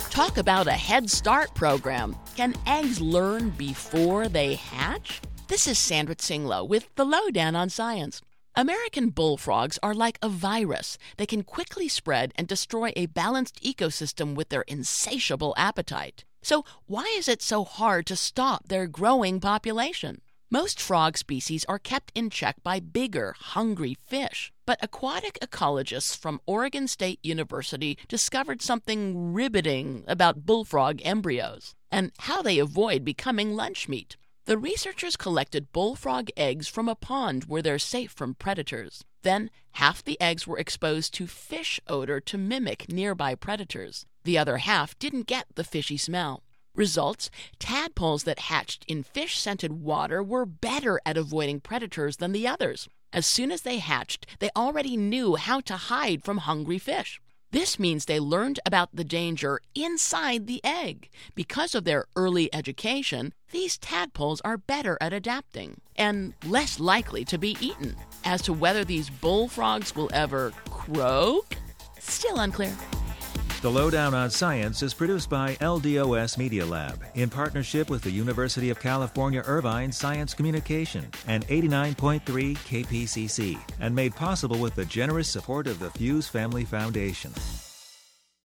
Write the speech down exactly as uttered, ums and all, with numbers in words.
Talk about a Head Start program. Can eggs learn before they hatch? This is Sandra Tsinglow with the Lowdown on Science. American bullfrogs are like a virus. They can quickly spread and destroy a balanced ecosystem with their insatiable appetite. So why is it so hard to stop their growing population? Most frog species are kept in check by bigger, hungry fish. But aquatic ecologists from Oregon State University discovered something riveting about bullfrog embryos and how they avoid becoming lunch meat. The researchers collected bullfrog eggs from a pond where they're safe from predators. Then, half the eggs were exposed to fish odor to mimic nearby predators. The other half didn't get the fishy smell. Results: tadpoles that hatched in fish-scented water were better at avoiding predators than the others. As soon as they hatched, they already knew how to hide from hungry fish. This means they learned about the danger inside the egg. Because of their early education, these tadpoles are better at adapting and less likely to be eaten. As to whether these bullfrogs will ever croak, still unclear. The Lowdown on Science is produced by L D O S Media Lab in partnership with the University of California, Irvine Science Communication and eighty-nine point three K P C C, and made possible with the generous support of the Fuse Family Foundation.